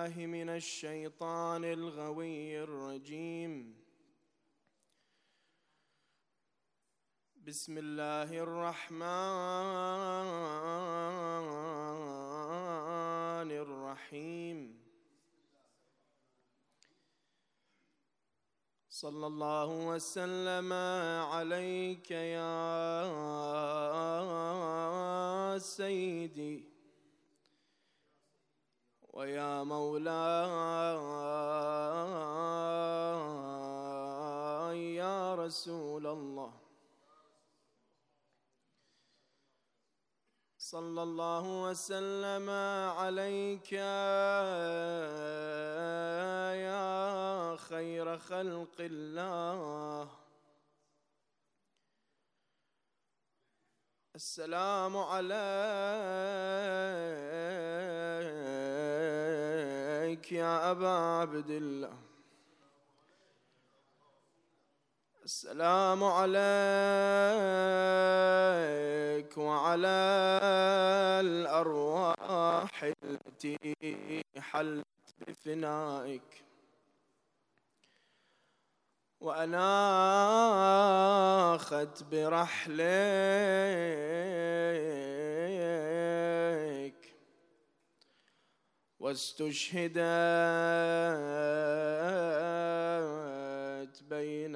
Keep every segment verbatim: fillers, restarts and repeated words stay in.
بالله من الشيطان الغوي الرجيم. بسم الله الرحمن الرحيم. صلى الله وسلم عليك يا سيدي ويا مولاي يا رسول الله. صلى الله وسلم عليك يا خير خلق الله. السلام عليك يا أبا عبد الله. السلام عليك وعلى الأرواح التي حلت بفنائك وأناخت برحلك واستشهدت بين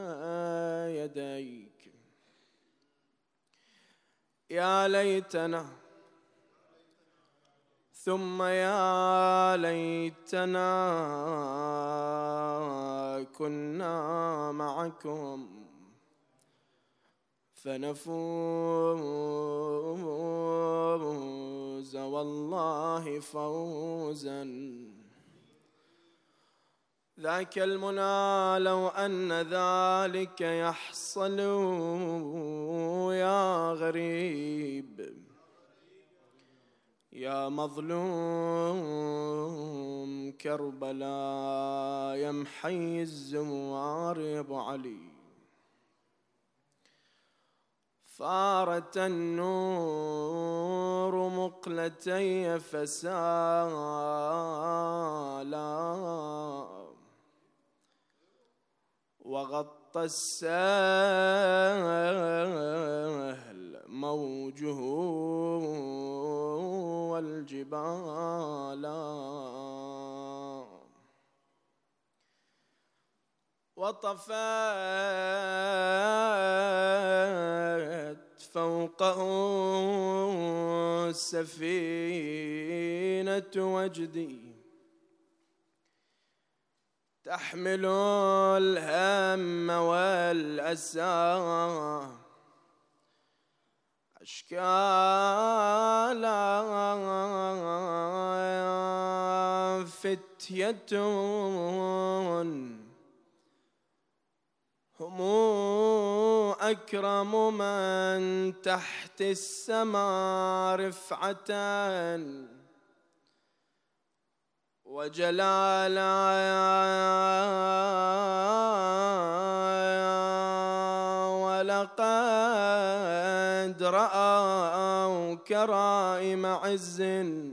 يديك. يا ليتنا ثم يا ليتنا كنا معكم فنفوز والله فوزا. ذاك المنى لو أن ذلك يحصل يا غريب يا مظلوم كربلاء يا محي الزوار يا أبو علي. فارت النور مقلتي فسالا وغطى السهل موجه والجبال وطفت فوقه سفينة وجدي تحمل الهم والأسى أشكالا فتية هم أكرم من تحت السماء رفعة وجلالا ولقد رأوا كرائم عز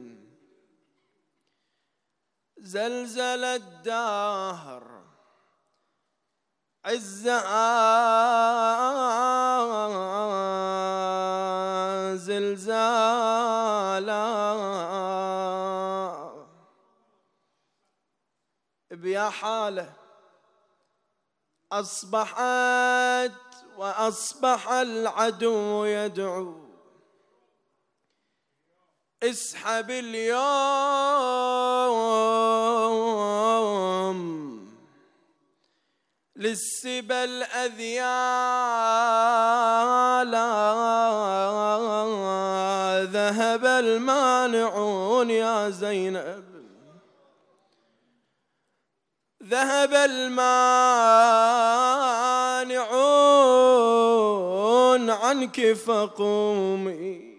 زلزل الدهر عزها زلزالا. بيا حاله أصبحت وأصبح العدو يدعو اسحب اليوم للسبا الأذيالا. ذهب المانعون يا زينب ذهب المانعون عنك فقومي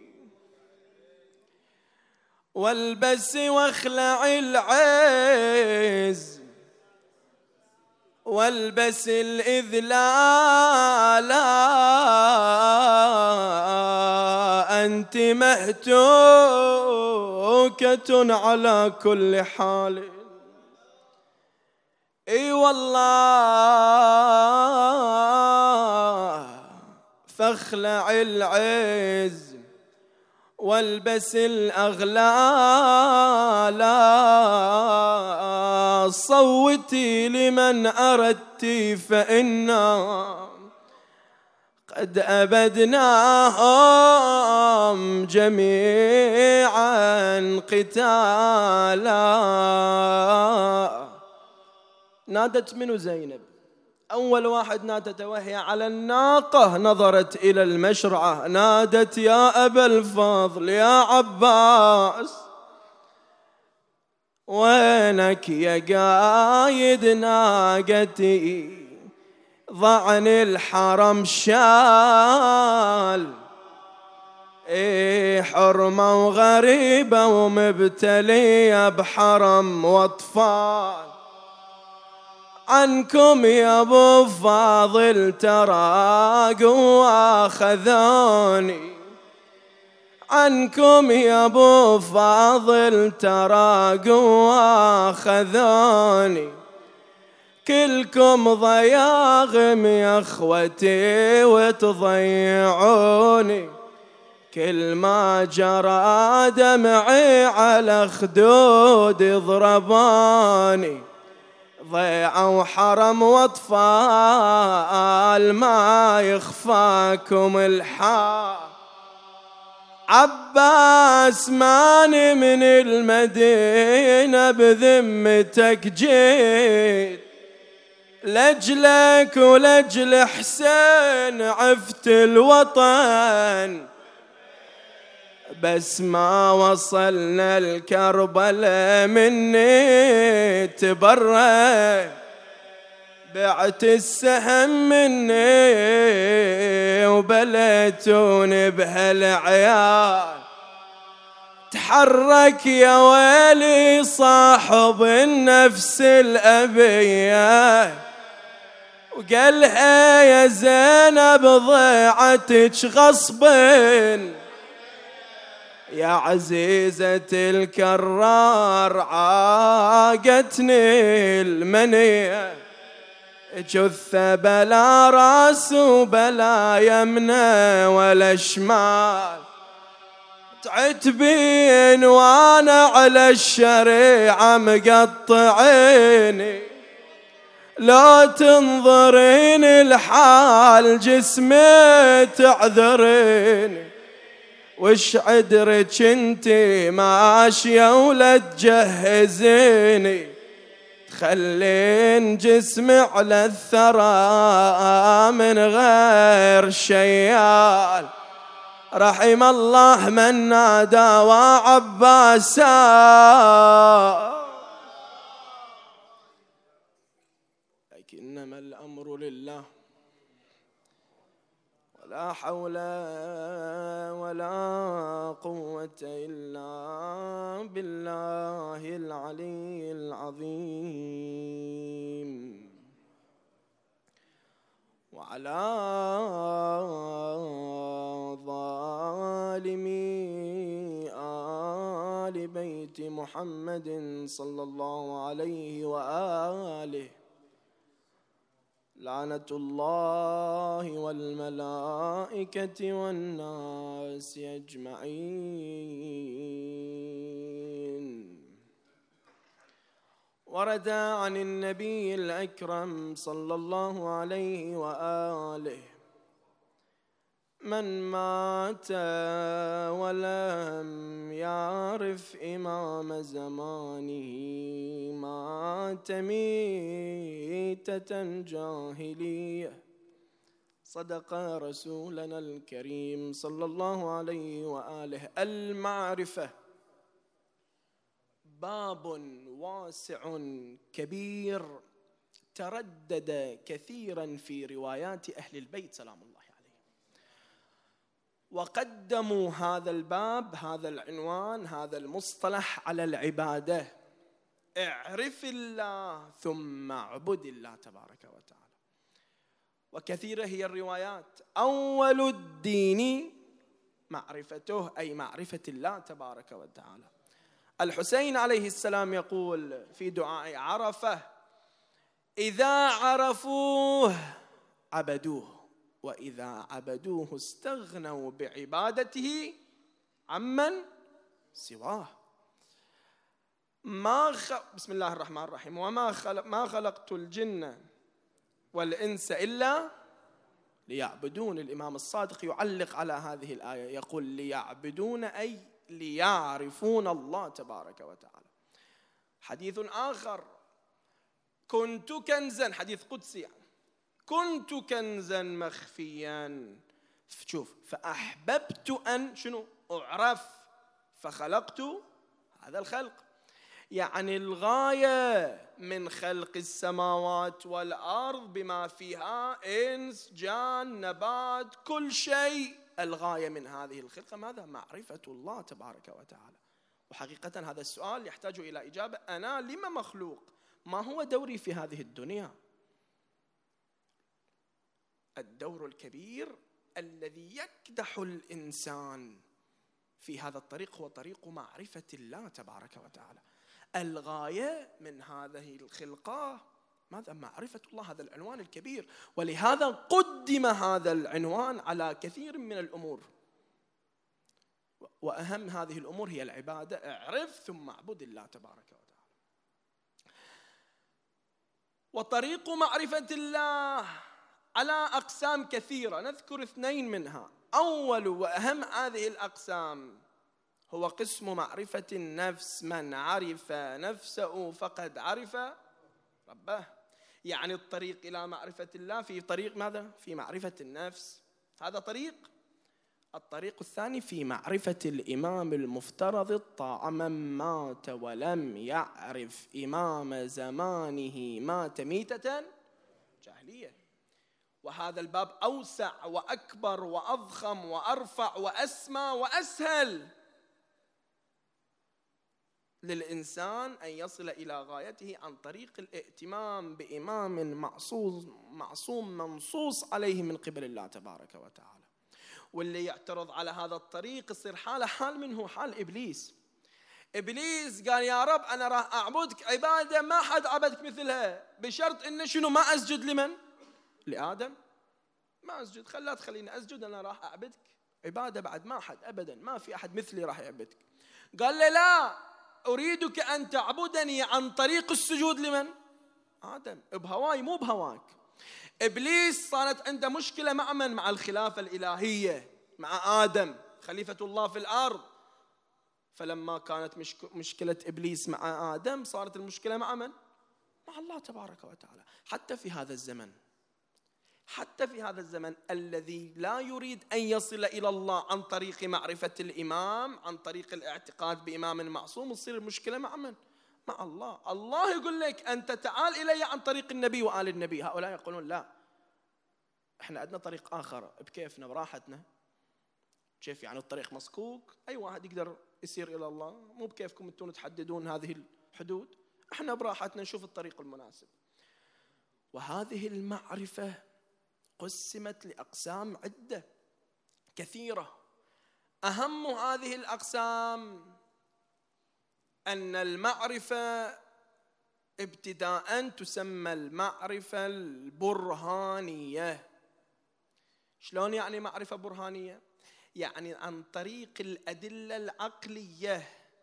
والبسي واخلعي العز والبس الإذلال أنت مهتوكة على كل حال. اي والله فاخلع العز والبس الأغلال، صوتي لمن أردت فإنا قد أبدناهم جميعا قتالا. نادت منو زينب؟ أول واحد نادت وهي على الناقة، نظرت إلى المشرعة نادت يا أبا الفضل يا عباس، وينك يا قايد ناقتي؟ ضعني الحرم شال، إيه حرمة وغريبة ومبتلية بحرم واطفال. عنكم يا ابو فاضل تراقوا واخذوني، عنكم يا ابو فاضل تراقوا واخذوني، كلكم ضياغم يا اخوتي وتضيعوني، كل ما جرى دمعي على خدود ضرباني، ضيعوا حرم واطفال ما يخفاكم الحال. عباس ماني من المدينة بذمتك جيت، لجلك ولجل حسين عفت الوطن، بس ما وصلنا الكربلاء مني تبرى، بعت السهم مني وبليتوني بهالعيال. تحرك يا ويلي صاحب النفس الأبية، وقالها يا زينب ضيعتك غصبا، يا عزيزة الكرار عاقتني المنية، جثة بلا راس وبلا يمنى ولا شمال، تعتبين وانا على الشريعة مقطعيني، لو تنظرين الحال جسمي تعذريني، وش عدرك انتي ماشية ولا تجهزيني، تخلين جسمي على الثرى من غير شيال. رحم الله من نادى وعباسا، لكنما الأمر لله، لا حول ولا قوة إلا بالله العلي العظيم. وعلى ظالمي آل بيت محمد صلى الله عليه وآله لعنة الله والملائكة والناس أجمعين. ورد عن النبي الأكرم صلى الله عليه وآله: من مات ولم يعرف إمام زمانه مات ميتة جاهلية. صدق رسولنا الكريم صلى الله عليه وآله. المعرفة باب واسع كبير تردد كثيرا في روايات أهل البيت سلام الله عليه، وقدموا هذا الباب، هذا العنوان، هذا المصطلح على العبادة. اعرف الله ثم اعبد الله تبارك وتعالى. وكثيرة هي الروايات: أول الدين معرفته أي معرفة الله تبارك وتعالى. الحسين عليه السلام يقول في دعاء عرفة: إذا عرفوه عبدوه، وإذا عبدوه استغنوا بعبادته عمن سواه. ما خ... بسم الله الرحمن الرحيم: وما خلق ما خلقت الجن والإنس إلا ليعبدون. الإمام الصادق يعلق على هذه الآية يقول: ليعبدون أي ليعرفون الله تبارك وتعالى. حديث آخر: كنت كنزا، حديث قدسي يعني، كنت كنزا مخفيا، شوف، فأحببت أن شنو أعرف فخلقت هذا الخلق. يعني الغاية من خلق السماوات والأرض بما فيها إنس جان نبات كل شيء، الغاية من هذه الخلقة ماذا؟ معرفة الله تبارك وتعالى. وحقيقة هذا السؤال يحتاج إلى إجابة: أنا لما مخلوق؟ ما هو دوري في هذه الدنيا؟ الدور الكبير الذي يكدح الإنسان في هذا الطريق هو طريق معرفة الله تبارك وتعالى. الغاية من هذه الخلقة ماذا؟ معرفة الله، هذا العنوان الكبير. ولهذا قدم هذا العنوان على كثير من الأمور، وأهم هذه الأمور هي العبادة. اعرف ثم اعبد الله تبارك وتعالى. وطريق معرفة الله على أقسام كثيرة، نذكر اثنين منها. أول وأهم هذه الأقسام هو قسم معرفة النفس. من عرف نفسه فقد عرف ربه. يعني الطريق إلى معرفة الله في طريق ماذا؟ في معرفة النفس، هذا طريق. الطريق الثاني في معرفة الإمام المفترض الطاعة. من مات ولم يعرف إمام زمانه مات ميتة جاهلية. وهذا الباب أوسع وأكبر وأضخم وأرفع وأسمى وأسهل للإنسان أن يصل إلى غايته عن طريق الائتمام بإمام معصوم معصوم منصوص عليه من قبل الله تبارك وتعالى. واللي يعترض على هذا الطريق يصير حاله حال منه حال إبليس. إبليس قال: يا رب أنا راح أعبدك عبادة ما حد عبدك مثلها، بشرط إن شنو؟ ما أسجد لمن؟ لآدم. ما أسجد، خلا تخليني أسجد، أنا راح أعبدك عبادة بعد ما حد أبدا ما في أحد مثلي راح يعبدك. قال له: لا، أريدك أن تعبدني عن طريق السجود لمن؟ آدم، بهواي مو بهواك. إبليس صارت عنده مشكلة مع من؟ مع الخلافة الإلهية، مع آدم خليفة الله في الأرض. فلما كانت مشكلة إبليس مع آدم صارت المشكلة مع من؟ مع الله تبارك وتعالى. حتى في هذا الزمن حتى في هذا الزمن الذي لا يريد أن يصل إلى الله عن طريق معرفة الإمام، عن طريق الاعتقاد بإمام معصوم، تصير المشكلة مع من؟ مع الله. الله يقول لك: أنت تعال إلي عن طريق النبي وآل النبي. هؤلاء يقولون: لا، إحنا عندنا طريق آخر بكيفنا براحتنا. كيف يعني الطريق مصكوك؟ أي واحد يقدر يسير إلى الله، مو بكيفكم أنتم تحددون هذه الحدود، إحنا براحتنا نشوف الطريق المناسب. وهذه المعرفة قسمت لأقسام عدة كثيرة. أهم هذه الأقسام أن المعرفة ابتداءً تسمى المعرفة البرهانية. شلون يعني معرفة برهانية؟ يعني عن طريق الأدلة العقلية.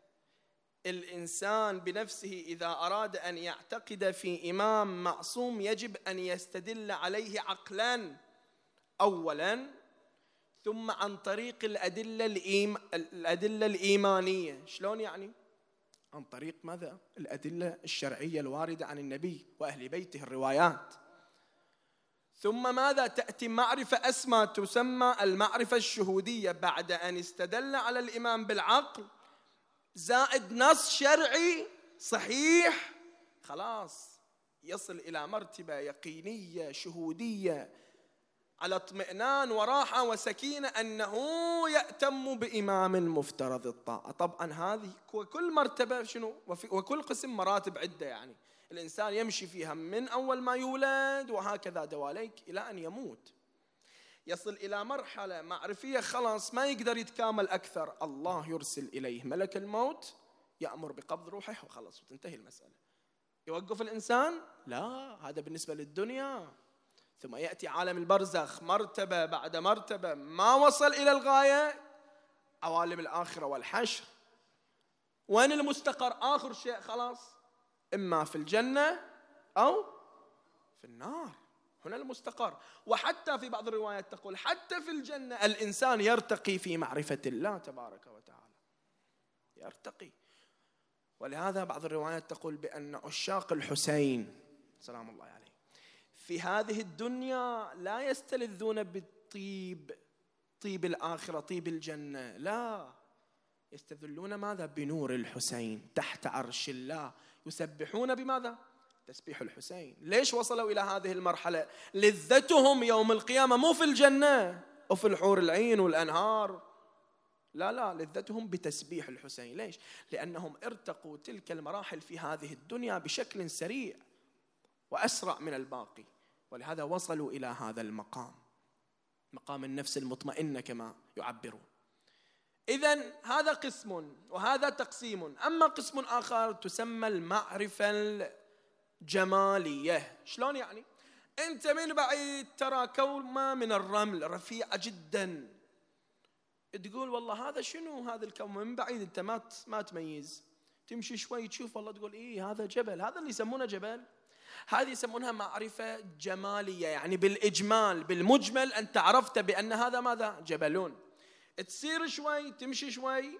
الإنسان بنفسه إذا أراد أن يعتقد في إمام معصوم يجب أن يستدل عليه عقلاً أولاً، ثم عن طريق الأدلة الإيم... الأدلة الإيمانية. شلون يعني؟ عن طريق ماذا؟ الأدلة الشرعية الواردة عن النبي وأهل بيته، الروايات. ثم ماذا؟ تأتي معرفة أسمى تسمى المعرفة الشهودية، بعد أن استدل على الإمام بالعقل زائد نص شرعي صحيح، خلاص يصل إلى مرتبة يقينية شهودية على اطمئنان وراحة وسكينة أنه يأتم بإمام مفترض الطاعة. طبعا هذه وكل مرتبة شنو؟ وكل قسم مراتب عدة، يعني الإنسان يمشي فيها من أول ما يولد وهكذا دواليك إلى أن يموت. يصل إلى مرحلة معرفية خلاص ما يقدر يتكامل أكثر، الله يرسل إليه ملك الموت يأمر بقبض روحه وخلاص وتنتهي المسألة. يوقف الإنسان؟ لا، هذا بالنسبة للدنيا. ثم يأتي عالم البرزخ مرتبة بعد مرتبة، ما وصل إلى الغاية، عوالم الآخرة والحشر. وين المستقر؟ آخر شيء خلاص، إما في الجنة أو في النار، هنا المستقر. وحتى في بعض الروايات تقول حتى في الجنة الإنسان يرتقي في معرفة الله تبارك وتعالى، يرتقي. ولهذا بعض الروايات تقول بأن عشاق الحسين سلام الله عليه في هذه الدنيا لا يستلذون بالطيب، طيب الآخرة، طيب الجنة، لا، يستذلون ماذا؟ بنور الحسين تحت عرش الله، يسبحون بماذا؟ تسبيح الحسين. ليش وصلوا إلى هذه المرحلة؟ لذتهم يوم القيامة مو في الجنة وفي الحور العين والأنهار، لا لا، لذتهم بتسبيح الحسين. ليش؟ لأنهم ارتقوا تلك المراحل في هذه الدنيا بشكل سريع وأسرع من الباقي، ولهذا وصلوا إلى هذا المقام، مقام النفس المطمئنة كما يعبرون. إذن هذا قسم وهذا تقسيم. أما قسم آخر تسمى المعرفة الجمالية. شلون يعني؟ أنت من بعيد ترى كومة من الرمل رفيعة جدا، تقول والله هذا شنو هذا الكون؟ من بعيد أنت ما ما تميز، تمشي شوي تشوف والله تقول إيه هذا جبل. هذا اللي يسمونه جبل، هذه يسمونها معرفة جمالية، يعني بالإجمال بالمجمل أنت عرفت بأن هذا ماذا؟ جبلون. تصير شوي تمشي شوي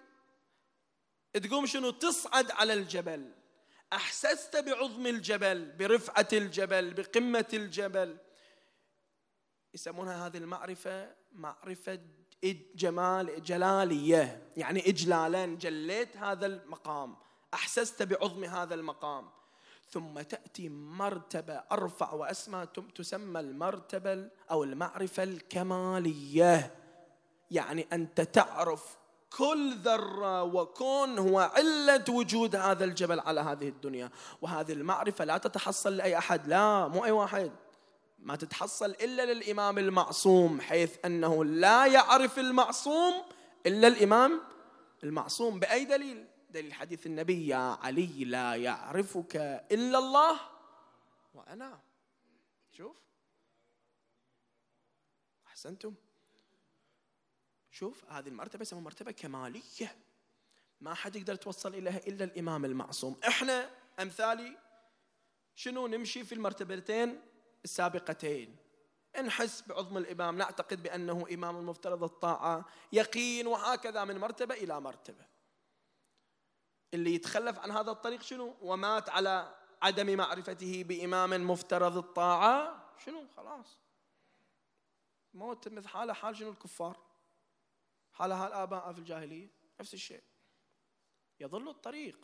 تقوم شنو؟ تصعد على الجبل، أحسست بعظم الجبل، برفعة الجبل، بقمة الجبل. يسمونها هذه المعرفة معرفة جمال جلالية، يعني إجلالا، جليت هذا المقام، أحسست بعظم هذا المقام. ثم تأتي مرتبة أرفع وأسمى تسمى المرتبة أو المعرفة الكمالية، يعني أنت تعرف كل ذرة وكون هو علة وجود هذا الجبل على هذه الدنيا. وهذه المعرفة لا تتحصل لأي أحد، لا مو أي واحد، ما تتحصل إلا للإمام المعصوم، حيث أنه لا يعرف المعصوم إلا الإمام المعصوم. بأي دليل؟ دليل حديث النبي يا علي لا يعرفك إلا الله وأنا. شوف، أحسنتم. شوف هذه المرتبة اسمها مرتبة كمالية، ما حد يقدر يتوصل إليها إلا الإمام المعصوم. إحنا أمثالي شنو نمشي في المرتبتين السابقتين، نحس بعظم الإمام، نعتقد بأنه إمام المفترض الطاعة، يقين، وهكذا من مرتبة إلى مرتبة. اللي يتخلف عن هذا الطريق شنو؟ ومات على عدم معرفته بإمام مفترض الطاعة، شنو؟ خلاص موت مثل حاله حال شنو؟ الكفار، حالها حال آباء في الجاهلية، نفس الشيء، يضل الطريق.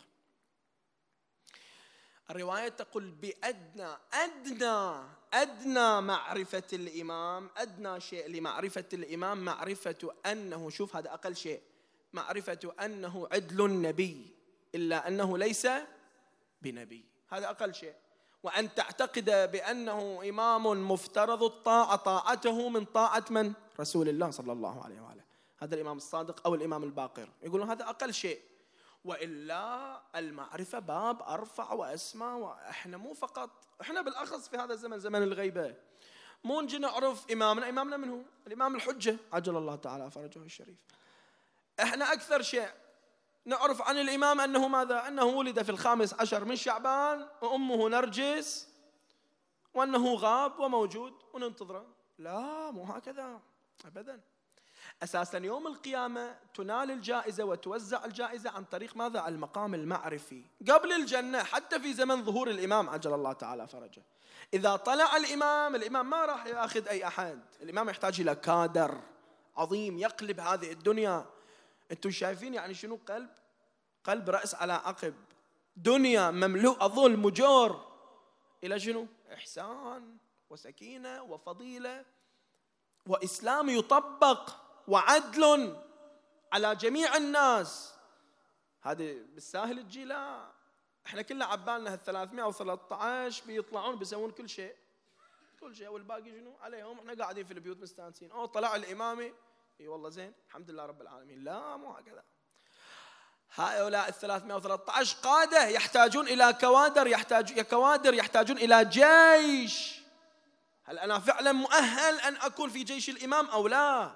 الرواية تقول بأدنى أدنى أدنى معرفة الإمام، أدنى شيء لمعرفة الإمام معرفة أنه، شوف هذا أقل شيء، معرفة أنه عدل النبي إلا أنه ليس بنبي، هذا أقل شيء. وأن تعتقد بأنه إمام مفترض الطاعة، طاعته من طاعة من؟ رسول الله صلى الله عليه وآله، هذا الإمام الصادق أو الإمام الباقر، يقولون هذا أقل شيء. وإلا المعرفة باب أرفع وأسمى. وإحنا مو فقط، إحنا بالأخص في هذا الزمن، زمن الغيبة، مو نجي نعرف إمامنا. إمامنا من هو؟ الإمام الحجة عجل الله تعالى فرجه الشريف. إحنا أكثر شيء نعرف عن الإمام أنه ماذا؟ أنه ولد في الخامس عشر من شعبان وأمه نرجس، وأنه غاب وموجود وننتظره. لا، مو هكذا أبدا. أساساً يوم القيامة تنال الجائزة وتوزع الجائزة عن طريق ماذا؟ المقام المعرفي قبل الجنة، حتى في زمن ظهور الإمام عجل الله تعالى فرجه. إذا طلع الإمام، الإمام ما راح يأخذ أي أحد، الإمام يحتاج إلى كادر عظيم يقلب هذه الدنيا. أنتم شايفين يعني شنو قلب؟ قلب رأس على عقب، دنيا مملوءة ظلم وجور، إلى شنو؟ إحسان وسكينة وفضيلة وإسلام يطبق وعدل على جميع الناس. هذه بالساهل تجي؟ لا، احنا كلنا عبالنا هالثلاثمائة وثلاثة عشر بيطلعون بيسوون كل شيء، كل شيء، والباقي شنو عليهم، احنا قاعدين في البيوت مستانسين. أو طلع الإمامي اي والله زين الحمد لله رب العالمين. لا، مو هكذا. هؤلاء الثلاثمائة وثلاثة عشر قادة يحتاجون إلى كوادر، يحتاج كوادر يحتاجون إلى جيش. هل أنا فعلا مؤهل أن أكون في جيش الإمام أو لا؟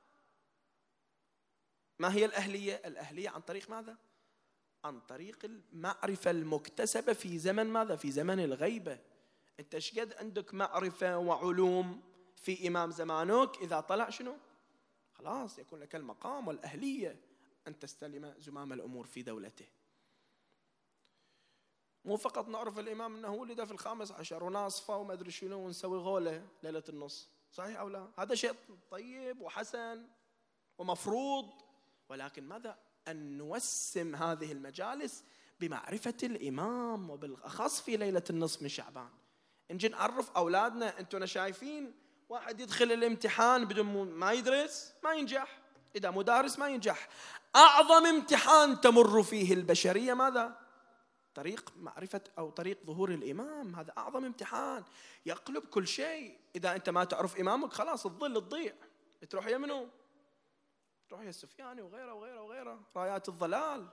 ما هي الأهلية؟ الأهلية عن طريق ماذا؟ عن طريق المعرفة المكتسبة في زمن ماذا؟ في زمن الغيبة. أنت شقد عندك معرفة وعلوم في إمام زمانك، إذا طلع شنو؟ خلاص يكون لك المقام والأهلية أن تستلم زمام الأمور في دولته. مو فقط نعرف الإمام أنه ولد في الخامس عشر وناصفة وما أدري شنو ونسوي غولة ليلة النص، صحيح أو لا؟ هذا شيء طيب وحسن ومفروض، ولكن ماذا؟ أن نوسم هذه المجالس بمعرفة الإمام، وبالأخص في ليلة النصف من شعبان. نجي نعرف أولادنا. أنتم شايفين واحد يدخل الامتحان بدون ما يدرس ما ينجح، إذا مدارس ما ينجح. أعظم امتحان تمر فيه البشرية ماذا؟ طريق معرفة أو طريق ظهور الإمام. هذا أعظم امتحان يقلب كل شيء. إذا أنت ما تعرف إمامك خلاص الظل تضيع، تروح يا منو؟ تروح يا السفياني وغيره وغيره وغيره، رايات الضلال.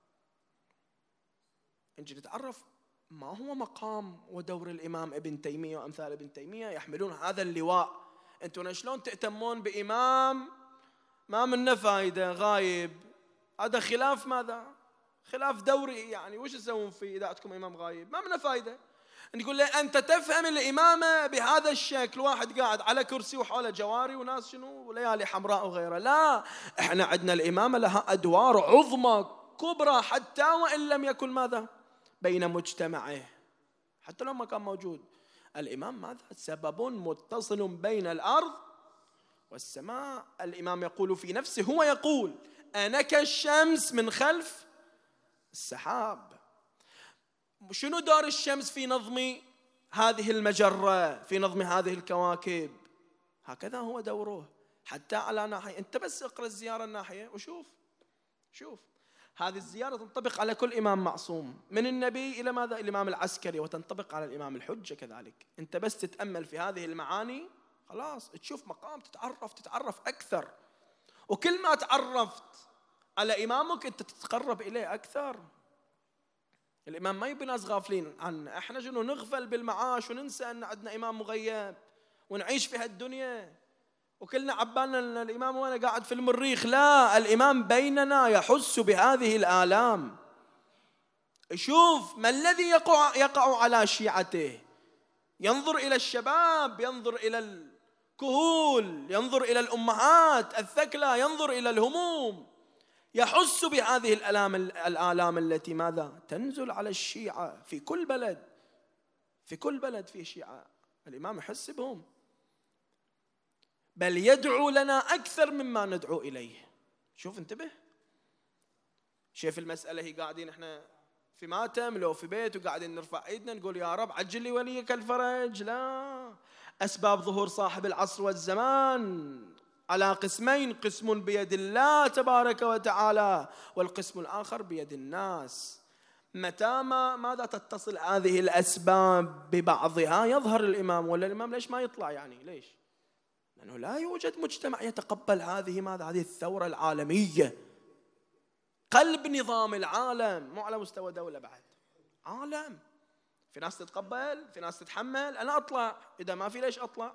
نجي نتعرف ما هو مقام ودور الإمام ابن تيمية وأمثال ابن تيمية يحملون هذا اللواء. أنتم شلون تأتمون بإمام ما منه فايدة غايب؟ هذا خلاف ماذا؟ خلاف دوري يعني. وش تسوون فيه إذا عندكم إمام غايب؟ ما منه فايدة. نقول له أنت تفهم الإمامة بهذا الشكل، واحد قاعد على كرسي وحوله جواري وناس شنو وليالي حمراء وغيره. لا، إحنا عندنا الإمامة لها أدوار عظمى كبرى، حتى وإن لم يكن ماذا بين مجتمعه، حتى لو ما كان موجود. الإمام ماذا؟ سبب متصل بين الأرض والسماء. الإمام يقول في نفسه، هو يقول أنا كالشمس من خلف السحاب. شنو دور الشمس في نظم هذه المجرة، في نظم هذه الكواكب؟ هكذا هو دوره. حتى على ناحية، أنت بس اقرأ الزيارة الناحية وشوف، شوف هذه الزيارة تنطبق على كل إمام معصوم من النبي إلى ماذا؟ الإمام العسكري، وتنطبق على الإمام الحجة كذلك. أنت بس تتأمل في هذه المعاني خلاص تشوف مقام، تتعرف تتعرف أكثر. وكل ما تعرفت على إمامك أنت تتقرب إليه أكثر. الإمام ما يبي ناس غافلين عنه. احنا شنو نغفل بالمعاش وننسى أن عندنا إمام مغيب ونعيش في هالدنيا وكلنا عبالنا أن الإمام وانا قاعد في المريخ. لا، الإمام بيننا يحس بهذه الآلام. شوف ما الذي يقع, يقع على شيعته. ينظر إلى الشباب، ينظر إلى الكهول، ينظر إلى الأمهات الثكلى، ينظر إلى الهموم، يحس بهذه الآلام, الآلام التي ماذا تنزل على الشيعة في كل بلد. في كل بلد في شيعة، الإمام يحس بهم، بل يدعو لنا أكثر مما ندعو إليه. شوف انتبه، شايف المسألة هي قاعدين احنا في ماتم لو في بيت وقاعدين نرفع ايدنا نقول يا رب عجل لي وليك الفرج. لا، أسباب ظهور صاحب العصر والزمان على قسمين، قسم بيد الله تبارك وتعالى والقسم الآخر بيد الناس. متى ما ماذا تتصل هذه الأسباب ببعضها يظهر الإمام. ولا الإمام ليش ما يطلع يعني؟ ليش؟ لأنه لا يوجد مجتمع يتقبل هذه ماذا هذه الثورة العالمية، قلب نظام العالم، مو على مستوى دولة بعد، عالم. في ناس تتقبل، في ناس تتحمل. أنا أطلع، إذا ما في ليش أطلع؟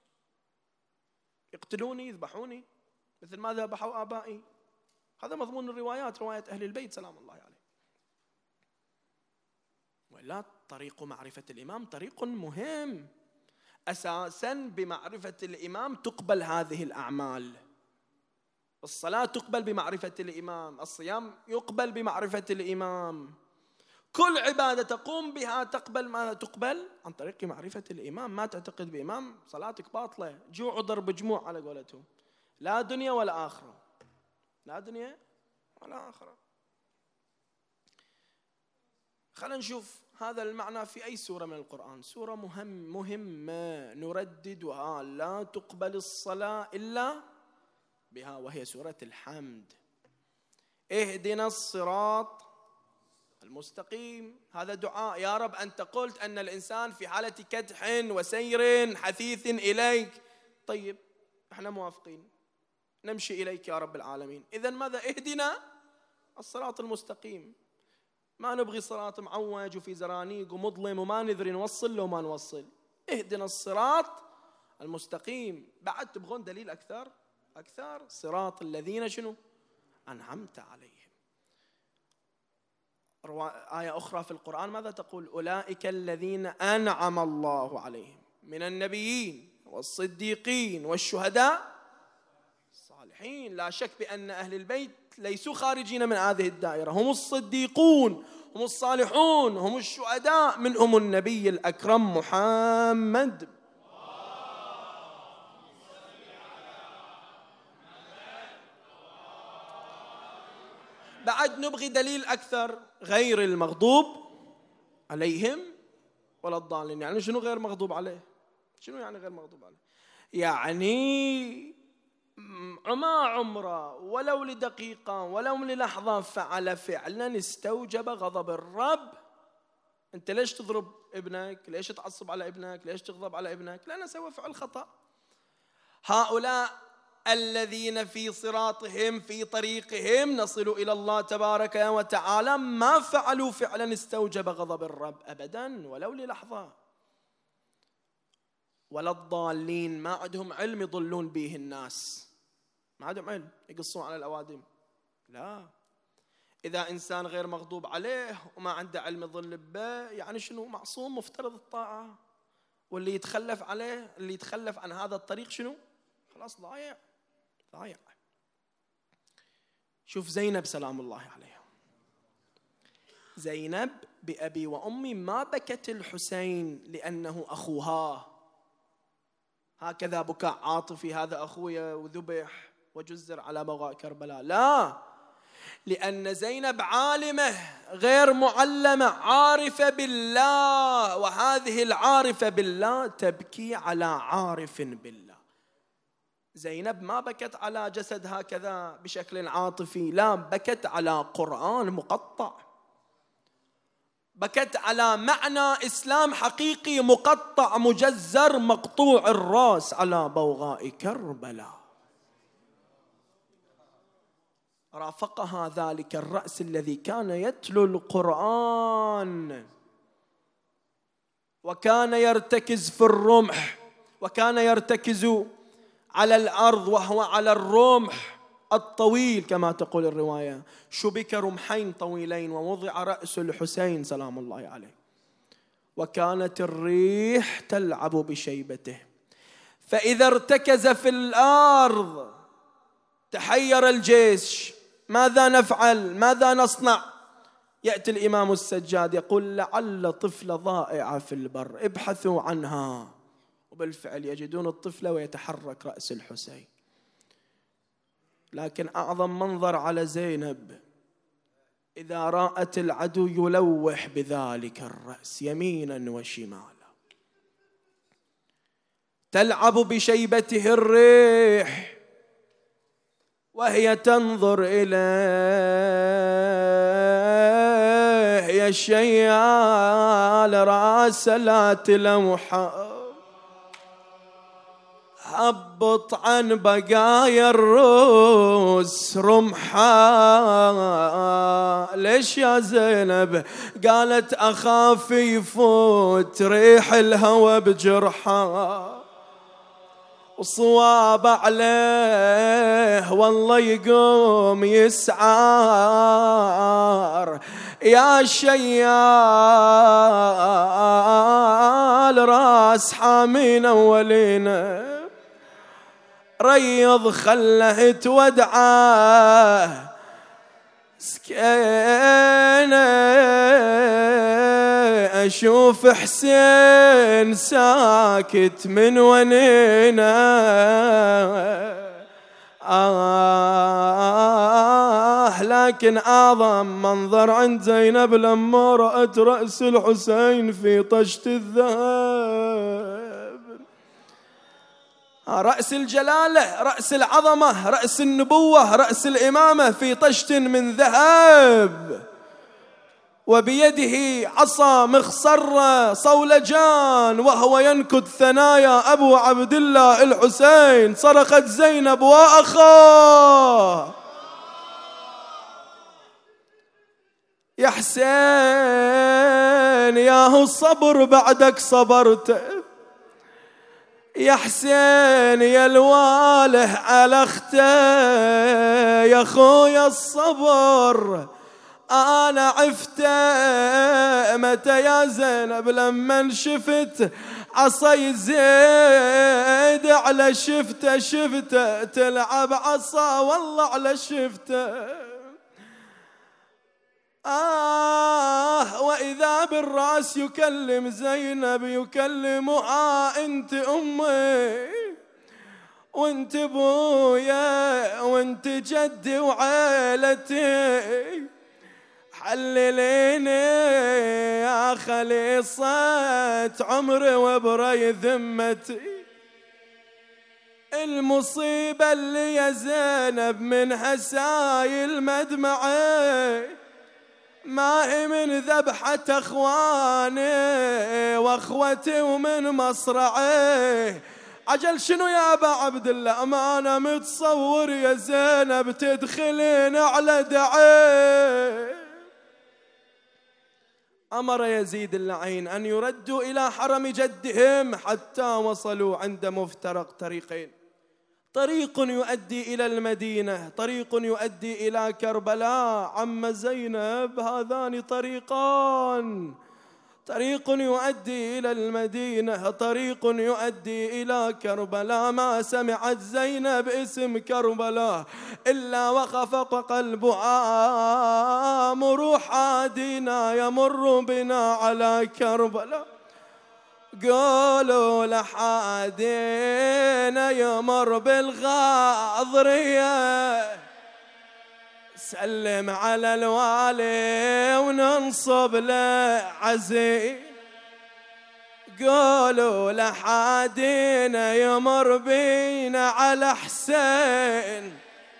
يقتلوني يذبحوني مثل ما ذبحوا آبائي. هذا مضمون الروايات، رواية أهل البيت سلام الله عليه. ولا طريق معرفة الإمام طريق مهم. أساساً بمعرفة الإمام تقبل هذه الأعمال. الصلاة تقبل بمعرفة الإمام، الصيام يقبل بمعرفة الإمام، كل عبادة تقوم بها تقبل ما تقبل عن طريق معرفة الإمام. ما تعتقد بإمام صلاتك باطلة، جوع وضرب جموع على قولتهم، لا دنيا ولا آخرة، لا دنيا ولا آخرة. خلينا نشوف هذا المعنى في أي سورة من القرآن. سورة مهم مهمة نرددها، لا تقبل الصلاة إلا بها، وهي سورة الحمد. اهدنا الصراط المستقيم. هذا دعاء يا رب، أنت قلت أن الإنسان في حالة كدح وسير حثيث إليك. طيب احنا موافقين نمشي إليك يا رب العالمين. إذن ماذا؟ اهدنا الصراط المستقيم. ما نبغي صراط معوج وفي زرانيق ومظلم وما ندري نوصل له وما نوصل. اهدنا الصراط المستقيم. بعد تبغون دليل أكثر أكثر؟ صراط الذين شنو؟ أنعمت عليهم. آية أخرى في القرآن ماذا تقول؟ أولئك الذين أنعم الله عليهم من النبيين والصديقين والشهداء الصالحين. لا شك بأن أهل البيت ليسوا خارجين من هذه الدائرة، هم الصديقون، هم الصالحون، هم الشهداء، منهم النبي الأكرم محمد. بعد نبغي دليل أكثر، غير المغضوب عليهم ولا الضالين. يعني شنو غير مغضوب عليه؟ شنو يعني غير مغضوب عليه؟ يعني ما عمره ولو لدقيقة ولو للحظة فعل فعلا استوجب غضب الرب. أنت ليش تضرب ابنك؟ ليش تعصب على ابنك؟ ليش تغضب على ابنك؟ لأنه سوى فعل خطأ. هؤلاء الذين في صراطهم في طريقهم نصل إلى الله تبارك وتعالى ما فعلوا فعلا استوجب غضب الرب أبدا ولو للحظة. ولا الضالين، ما عندهم علم يضلون به الناس، ما عندهم علم يقصون على الأوادم. لا، إذا إنسان غير مغضوب عليه وما عنده علم يضل به، يعني شنو؟ معصوم مفترض الطاعة. واللي يتخلف عليه، اللي يتخلف عن هذا الطريق شنو؟ خلاص ضايع ضايع. شوف زينب سلام الله عليها. زينب بأبي وأمي ما بكت الحسين لأنه أخوها، هكذا بكاء عاطفي، هذا أخويا وذبح وجزر على بغاء كربلاء. لا، لأن زينب عالمة غير معلمة، عارفة بالله، وهذه العارفة بالله تبكي على عارف بالله. زينب ما بكت على جسد هكذا بشكل عاطفي، لا، بكت على قرآن مقطع، بكت على معنى إسلام حقيقي مقطع مجزر مقطوع الرأس على بوغاء كربلاء. رافقها ذلك الرأس الذي كان يتلو القرآن وكان يرتكز في الرمح، وكان يرتكز على الأرض وهو على الرمح الطويل كما تقول الرواية. شبك رمحين طويلين ووضع رأس الحسين سلام الله عليه، وكانت الريح تلعب بشيبته، فإذا ارتكز في الأرض تحير الجيش، ماذا نفعل؟ ماذا نصنع؟ يأتي الإمام السجاد يقول لعل طفلة ضائعة في البر، ابحثوا عنها. وبالفعل يجدون الطفلة ويتحرك رأس الحسين. لكن أعظم منظر على زينب إذا رأت العدو يلوح بذلك الرأس يمينا وشمالا، تلعب بشيبته الريح وهي تنظر إليه، يا الشيال رأس لا تلوحه، هبط عن بقايا الروس رمحا. ليش يا زينب؟ قالت أخاف يفوت ريح الهوى بجرحا، وصواب عليه والله يقوم يسعار، يا شيال راس حامين أولينا، ريض خله تودعه سكينة، أشوف حسين ساكت من ونينا. آه لكن أعظم منظر عند زينب لما رأت رأس الحسين في طشت الذهب، رأس الجلالة، رأس العظمة، رأس النبوة، رأس الإمامة في طشت من ذهب، وبيده عصا مخصرة صولجان وهو ينكد ثنايا أبو عبد الله الحسين. صرخت زينب وأخاه يا حسين ياهو الصبر بعدك صبرت، يا حسين يا الواله على اخته، يا خويا الصبر أنا عفته متى يا زينب لما شفت عصي زيد على شفته، شفته تلعب عصا والله على شفته. آه وإذا بالرأس يكلم زينب يكلمها أنت أمي وانت بويا وانت جدي وعائلتي، حلليني يا خليصة عمري وبري ذمتي، المصيبة اللي يا زينب من هسايل مدمعي، ما هي من ذبحة اخواني واخوتي ومن مصرعي. عجل شنو يا ابا عبد الله؟ ما انا متصور يا زينب تدخلين على دعي. امر يزيد اللعين ان يردوا الى حرم جدهم حتى وصلوا عند مفترق طريقين، طريق يؤدي إلى المدينة، طريق يؤدي إلى كربلاء. عم زينب هذان طريقان، طريق يؤدي إلى المدينة، طريق يؤدي إلى كربلاء. ما سمعت زينب اسم كربلاء إلا وخفق قلبها، مروا حادينا يمر بنا على كربلاء، قولوا لحادينا يمر بالغاضرية، سلم على الوالي وننصب له عزي، قولوا لحادينا يمر بينا على حسين،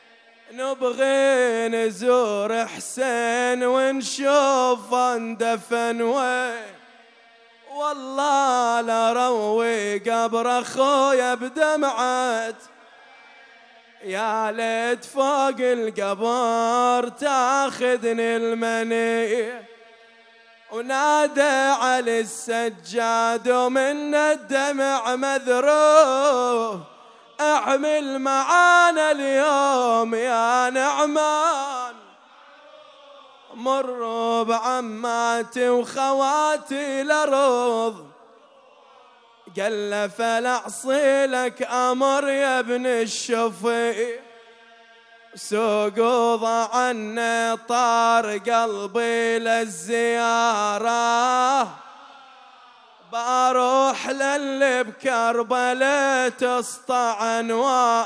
نبغي نزور حسين ونشوف اندفن وين، والله لا روي قبر اخويا بدمعت، يا ليت فوق القبر تاخذني المنية، ونادى على السجاد ومن الدمع مذروب، اعمل معانا اليوم يا نعمان، مروا بعماتي وخواتي لرض، قال فلعصي لك امر يا ابن الشفيع، سوق عني طار قلبي للزيارة، بروح للي بكربلاء تسطع انواه،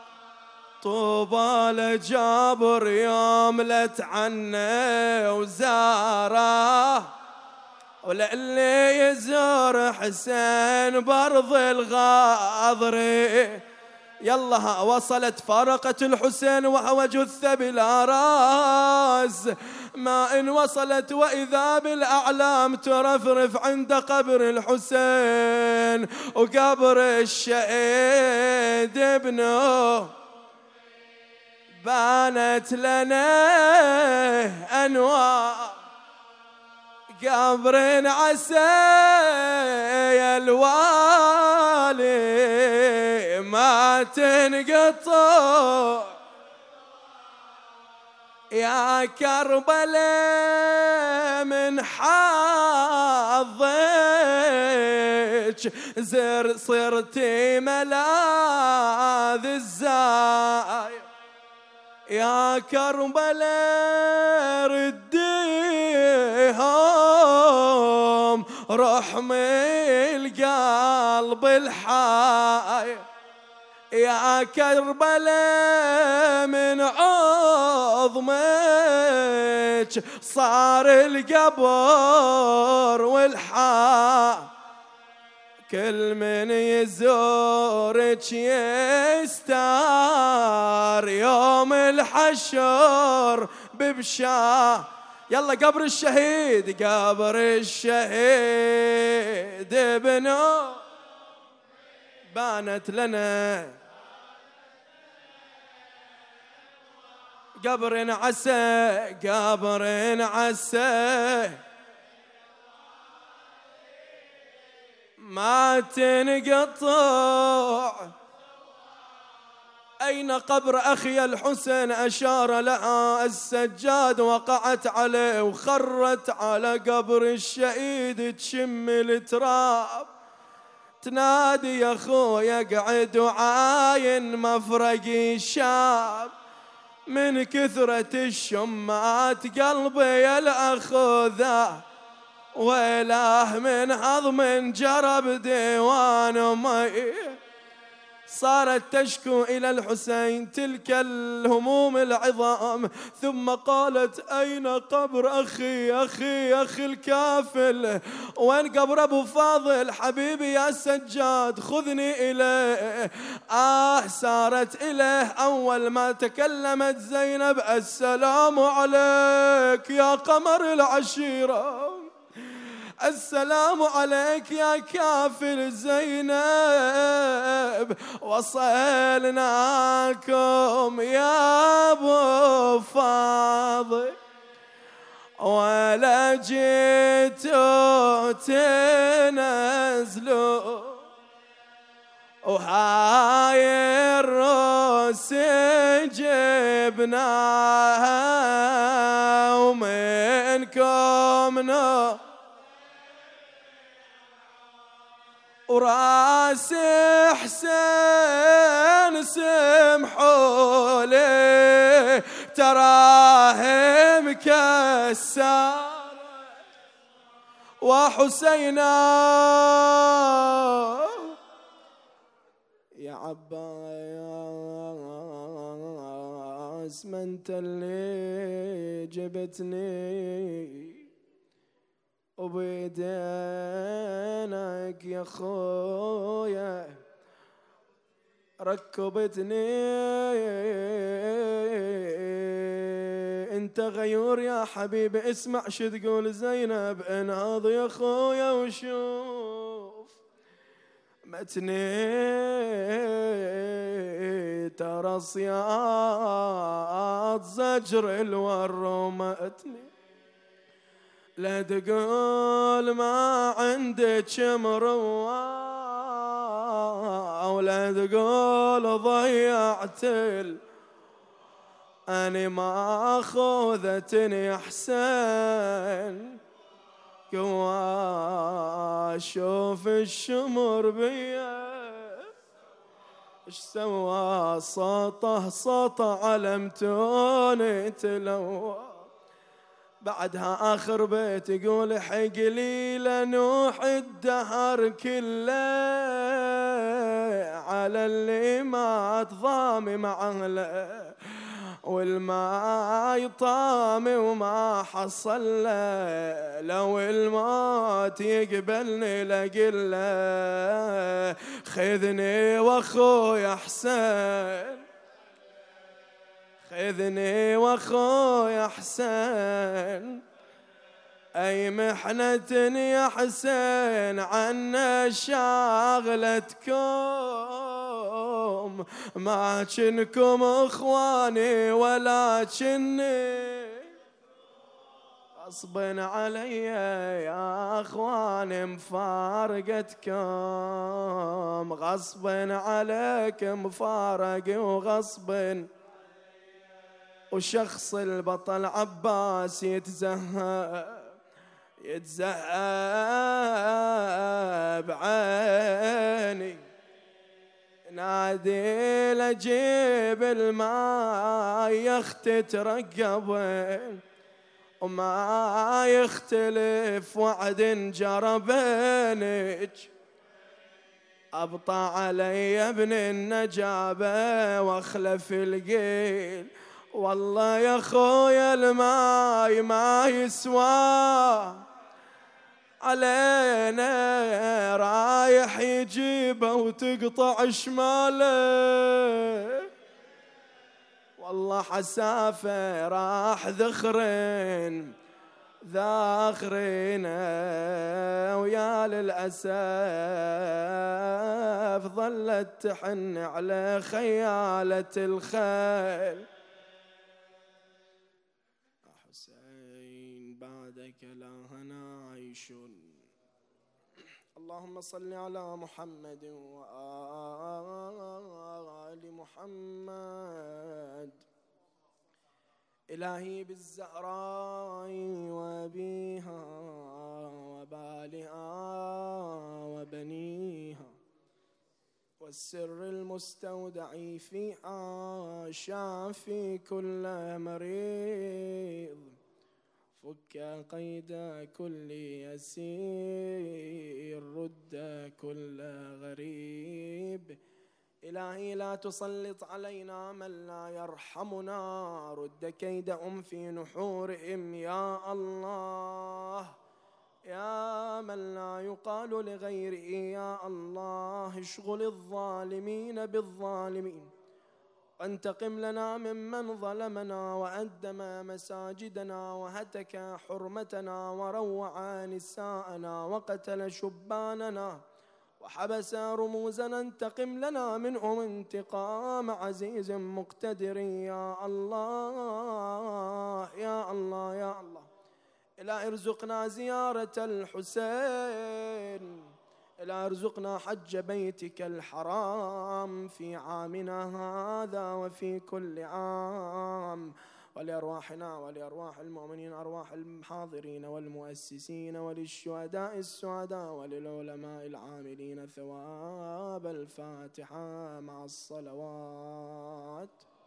طوبى لجابر يوم لتعني وزاره، وللي يزور حسين برض الغاضري. يلا وصلت فارقت الحسين وهو جثة بلا راس، ما إن وصلت وإذا بالأعلام ترفرف عند قبر الحسين وقبر الشهيد ابنه، بانت لنا أنوار قبر عسى يا الوالي ما تنقطع، يا كربلاء من حظك زر صرتي ملاذ الزاير، يا كربلاء رديهم رحمي القلب الحاير، يا كربلاء من عظمك صار القبر والحا، كل من يزورك يستار يوم الحشر ببشا، يلا قبر الشهيد قبر الشهيد ابنه بانت لنا قبر عسى قبر عسى ما تنقطع. أين قبر أخي الحسين؟ أشار لها السجاد، وقعت عليه وخرت على قبر الشهيد تشم التراب تنادي يا خويا اقعد وعاين مفرقي شاب من كثرة الشمات قلبي الأخذه ويلاه من هضم جرب ديوان مي. صارت تشكو إلى الحسين تلك الهموم العظام، ثم قالت أين قبر أخي أخي أخي الكافل؟ وين قبر أبو فاضل حبيبي يا سجاد خذني إليه. آه سارت إليه. أول ما تكلمت زينب السلام عليك يا قمر العشيرة، السلام عليك يا كافل زينب، وصلناكم يا ابو فاضل ولا جيتوا تنزلوا وهاي الروس جبناها ومنكم نو وراس حسين سمحوا لي تراه مكسر وحسينا يا عباس ما انت اللي جبتني وبيدينك يا خويا ركبتني، انت غيور يا حبيبي. اسمع شو تقول زينب، انهض يا خويا وشوف متني ترى صياد زجر الور متني. لا تقول ما عندك مروة ولا تقول ضيعت ال... أنا ما أخذتني أحسن قوا أشوف الشمر بيا إيش سوى صوته صوته علمتوني تلوى. بعدها آخر بيت يقول حق لي لنوح الدهر كله على اللي ما تضامي مع أهله والما يطامي وما حصل له، لو الموت يقبلني لقله خذني واخويا حسين خذني واخويا حسين اي محنة يا حسين عنا شاغلتكم ما كنكم اخواني ولا كني غصبا علي يا اخواني مفارقتكم غصبا عليك مفارق وغصبا. وشخص البطل عباس يتزهب يتزهب عيني نادي لجيب الماء يختي ترقبين وما يختلف وعد جرى بينك أبطى علي ابن النجابة واخلف القيل والله يا خويا الماي ما يسوى علينا رايح يجيبه وتقطع شماله والله حسافة راح ذخرين ذاخرينا ويا للأسف ظلت تحن على خيالة الخيل. حسين بعدك لا هنا عيش. اللهم صل على محمد وآل محمد. إلهي بالزهراء وأبيها وبالها وبنيها والسر المستودع فيها شافي كل مريض فك قيد كل يسير رد كل غريب. إلهي لا تسلط علينا من لا يرحمنا رد كيدهم في نحورهم يا الله. يا من لا يقال لغيره يا الله اشغل الظالمين بالظالمين وانتقم لنا ممن ظلمنا وأدم مساجدنا وهتك حرمتنا وروع نساءنا وقتل شباننا وحبس رموزنا. انتقم لنا منهم انتقام عزيز مقتدر يا الله يا الله يا الله. إلى ارزقنا زيارة الحسين، إلى ارزقنا حج بيتك الحرام في عامنا هذا وفي كل عام، ولأرواحنا ولأرواح المؤمنين أرواح الحاضرين والمؤسسين وللشهداء السعداء وللعلماء العاملين ثواب الفاتحة مع الصلوات.